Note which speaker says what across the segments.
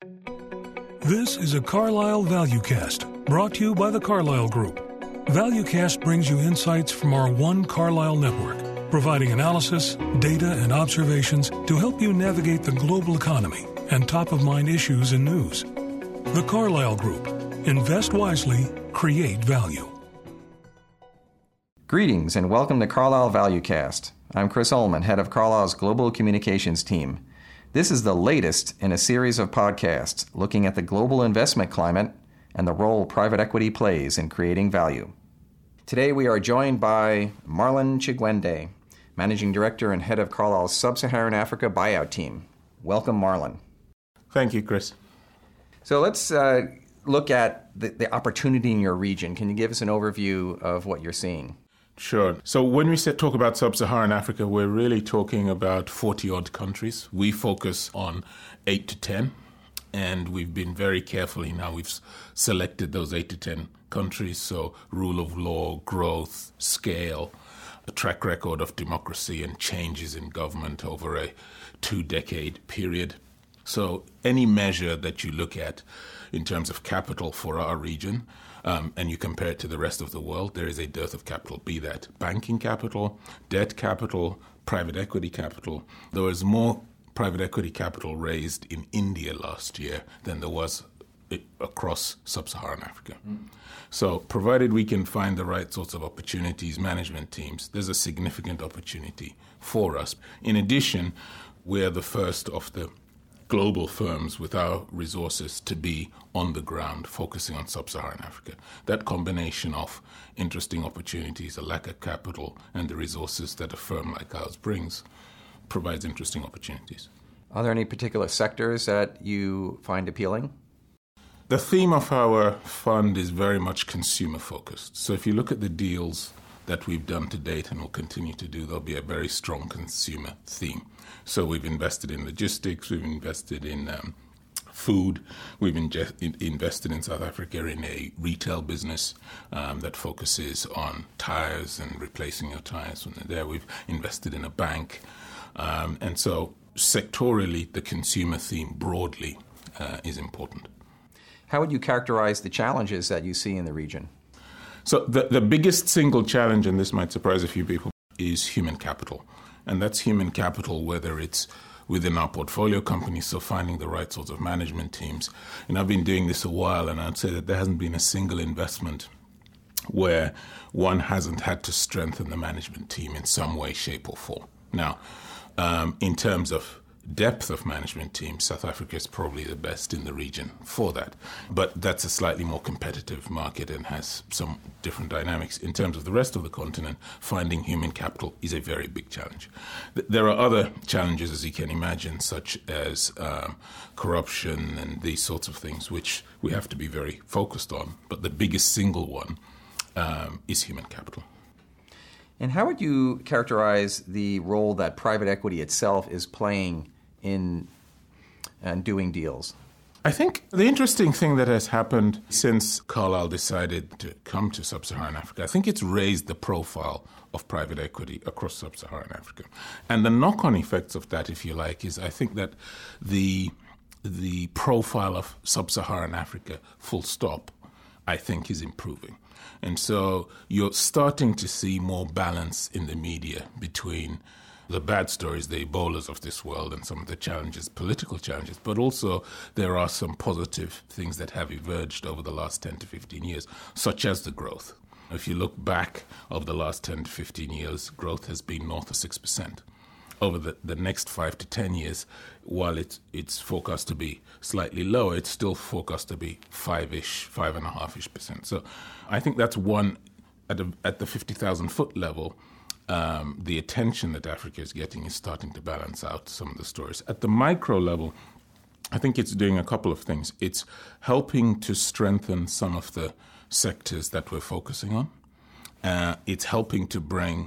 Speaker 1: This is a Carlisle ValueCast, brought to you by the Carlisle Group. ValueCast brings you insights from our One Carlisle network, providing analysis, data, and observations to help you navigate the global economy and top-of-mind issues and news. The Carlisle Group. Invest wisely, create value.
Speaker 2: Greetings and welcome to Carlisle ValueCast. I'm Chris Ullman, head of Carlisle's Global Communications team. This is the latest in a series of podcasts looking at the global investment climate and the role private equity plays in creating value. Today we are joined by Marlon Chigwende, Managing Director and Head of Carlisle's Sub-Saharan Africa Buyout Team. Welcome, Marlon.
Speaker 3: Thank you, Chris.
Speaker 2: So let's look at the opportunity in your region. Can you give us an overview of what you're seeing?
Speaker 3: Sure. So when we talk about Sub-Saharan Africa, we're really talking about 40-odd countries. We focus on 8 to 10, and we've been very carefully now. We've selected those 8 to 10 countries, so rule of law, growth, scale, a track record of democracy and changes in government over a 2-decade period. So any measure that you look at in terms of capital for our region, and you compare it to the rest of the world, there is a dearth of capital, be that banking capital, debt capital, private equity capital. There was more private equity capital raised in India last year than there was across Sub-Saharan Africa. So provided we can find the right sorts of opportunities, management teams, there's a significant opportunity for us. In addition, we're the first of the global firms with our resources to be on the ground focusing on Sub-Saharan Africa. That combination of interesting opportunities, a lack of capital, and the resources that a firm like ours brings provides interesting opportunities.
Speaker 2: Are there any particular sectors that you find appealing?
Speaker 3: The theme of our fund is very much consumer focused. So if you look at the deals that we've done to date and will continue to do, there'll be a very strong consumer theme. So we've invested in logistics, we've invested in food, we've invested in South Africa in a retail business that focuses on tires and replacing your tires when they're there. We've invested in a bank. And so sectorally, the consumer theme broadly is important.
Speaker 2: How would you characterize the challenges that you see in the region?
Speaker 3: So the biggest single challenge, and this might surprise a few people, is human capital. And that's human capital, whether it's within our portfolio companies, so finding the right sorts of management teams. And I've been doing this a while, and I'd say that there hasn't been a single investment where one hasn't had to strengthen the management team in some way, shape, or form. Now, in terms of depth of management teams, South Africa is probably the best in the region for that. But that's a slightly more competitive market and has some different dynamics. In terms of the rest of the continent, finding human capital is a very big challenge. There are other challenges, as you can imagine, such as corruption and these sorts of things, which we have to be very focused on. But the biggest single one is human capital.
Speaker 2: And how would you characterize the role that private equity itself is playing in doing deals?
Speaker 3: I think the interesting thing that has happened since Carlisle decided to come to Sub-Saharan Africa, I think it's raised the profile of private equity across Sub-Saharan Africa. And the knock-on effects of that, if you like, is I think that the profile of Sub-Saharan Africa, full stop, I think is improving. And so you're starting to see more balance in the media between the bad stories, the Ebolas of this world, and some of the challenges, political challenges, but also there are some positive things that have emerged over the last 10 to 15 years, such as the growth. If you look back over the last 10 to 15 years, growth has been north of 6%. Over the next 5 to 10 years, while it's forecast to be slightly lower, it's still forecast to be 5-ish, 5.5-ish%. So I think that's one, at the 50,000-foot level, the attention that Africa is getting is starting to balance out some of the stories. At the micro level, I think it's doing a couple of things. It's helping to strengthen some of the sectors that we're focusing on. It's helping to bring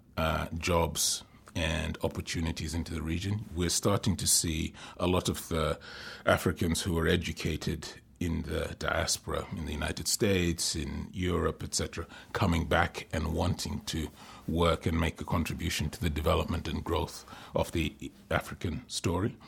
Speaker 3: jobs and opportunities into the region. We're starting to see a lot of the Africans who are educated in the diaspora, in the United States, in Europe, etc., coming back and wanting to work and make a contribution to the development and growth of the African story.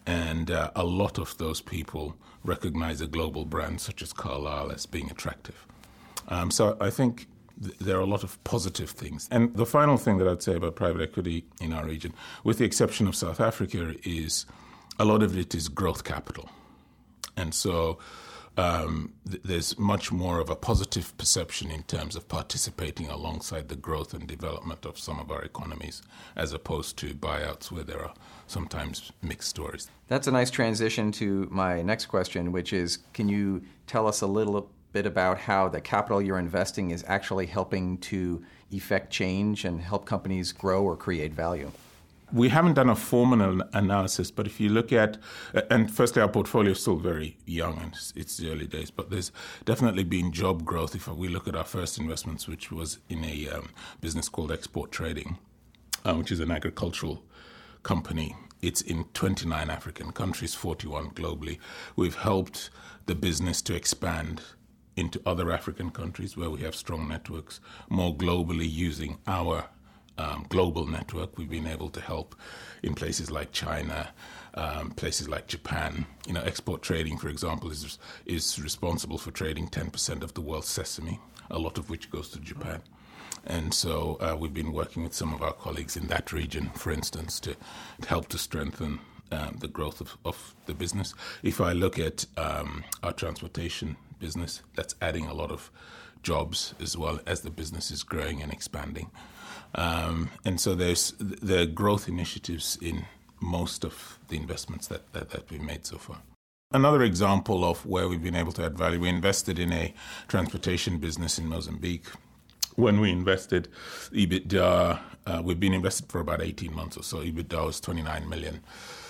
Speaker 3: And a lot of those people recognize a global brand such as Carlyle as being attractive. So I think there are a lot of positive things. And the final thing that I'd say about private equity in our region, with the exception of South Africa, is a lot of it is growth capital. And so there's much more of a positive perception in terms of participating alongside the growth and development of some of our economies, as opposed to buyouts where there are sometimes mixed stories.
Speaker 2: That's a nice transition to my next question, which is, can you tell us a little bit about how the capital you're investing is actually helping to effect change and help companies grow or create value?
Speaker 3: We haven't done a formal analysis, but if you look at, and firstly, our portfolio is still very young and it's the early days, but there's definitely been job growth. If we look at our first investments, which was in a business called Export Trading, which is an agricultural company. It's in 29 African countries, 41 globally. We've helped the business to expand into other African countries where we have strong networks, more globally using our global network. We've been able to help in places like China, places like Japan. Export Trading, for example, is responsible for trading 10% of the world's sesame, a lot of which goes to Japan. And so we've been working with some of our colleagues in that region, for instance, to help to strengthen the growth of the business. If I look at our transportation business, that's adding a lot of jobs as well as the business is growing and expanding. And so there's the growth initiatives in most of the investments that we've made so far. Another example of where we've been able to add value, we invested in a transportation business in Mozambique. When we invested, EBITDA, we've been invested for about 18 months or so. EBITDA was $29 million.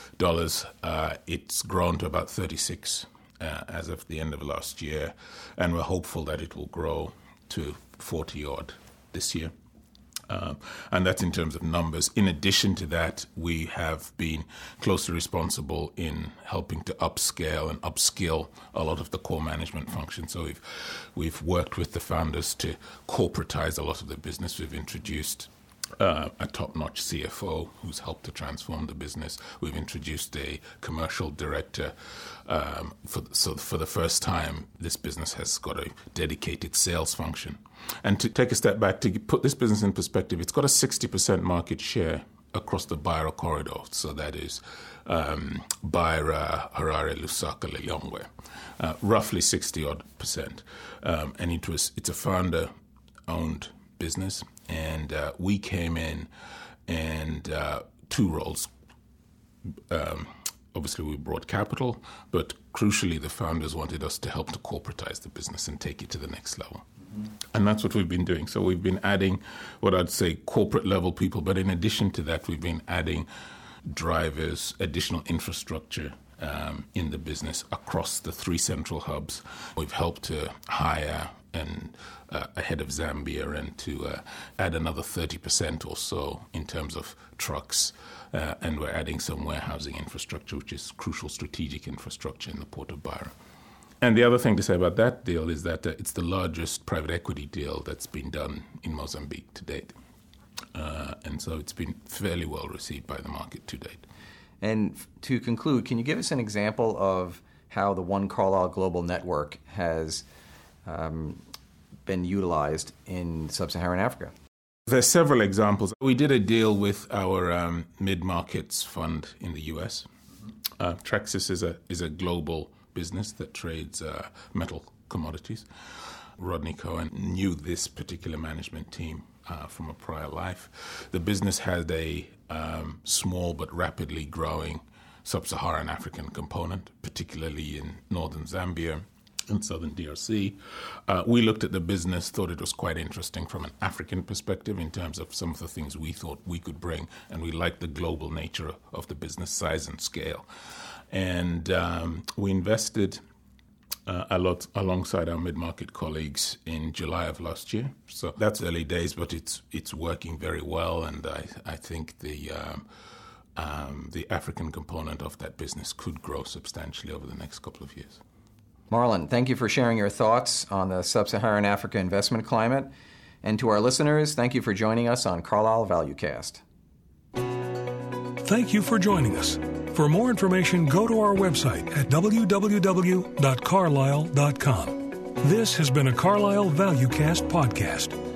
Speaker 3: It's grown to about 36 as of the end of last year, and we're hopeful that it will grow to 40-odd this year. And that's in terms of numbers. In addition to that, we have been closely responsible in helping to upscale and upskill a lot of the core management functions. So we've worked with the founders to corporatize a lot of the business. We've introduced a top-notch CFO who's helped to transform the business. We've introduced a commercial director. So for the first time, this business has got a dedicated sales function. And to take a step back, to put this business in perspective, it's got a 60% market share across the Beira corridor. So that is Beira, Harare, Lusaka, Lilongwe, roughly 60-odd%. And it's a founder-owned business. And we came in and two roles. Obviously, we brought capital, but crucially, the founders wanted us to help to corporatize the business and take it to the next level. And that's what we've been doing. So we've been adding what I'd say corporate level people, but in addition to that, we've been adding drivers, additional infrastructure in the business across the 3 central hubs. We've helped to hire a head of Zambia and to add another 30% or so in terms of trucks. And we're adding some warehousing infrastructure, which is crucial strategic infrastructure in the port of Beira. And the other thing to say about that deal is that it's the largest private equity deal that's been done in Mozambique to date. And so it's been fairly well received by the market to date.
Speaker 2: And to conclude, can you give us an example of how the One Carlyle Global Network has been utilized in sub-Saharan Africa?
Speaker 3: There's several examples. We did a deal with our mid-markets fund in the U.S. Traxys is a global business that trades metal commodities. Rodney Cohen knew this particular management team from a prior life. The business had a small but rapidly growing sub-Saharan African component, particularly in northern Zambia and southern DRC. We looked at the business, thought it was quite interesting from an African perspective in terms of some of the things we thought we could bring, and we liked the global nature of the business size and scale. And we invested a lot alongside our mid-market colleagues in July of last year. So that's early days, but it's working very well, and I think the African component of that business could grow substantially over the next couple of years.
Speaker 2: Marlon, thank you for sharing your thoughts on the sub-Saharan Africa investment climate. And to our listeners, thank you for joining us on Carlyle ValueCast.
Speaker 1: Thank you for joining us. For more information, go to our website at www.carlisle.com. This has been a Carlisle ValueCast podcast.